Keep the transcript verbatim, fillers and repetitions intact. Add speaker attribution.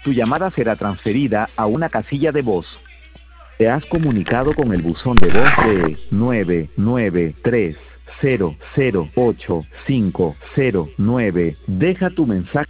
Speaker 1: Tu llamada será transferida a una casilla de voz. Te has comunicado con el buzón de voz de nueve nueve tres cero cero ocho cinco cero nueve. Deja tu mensaje.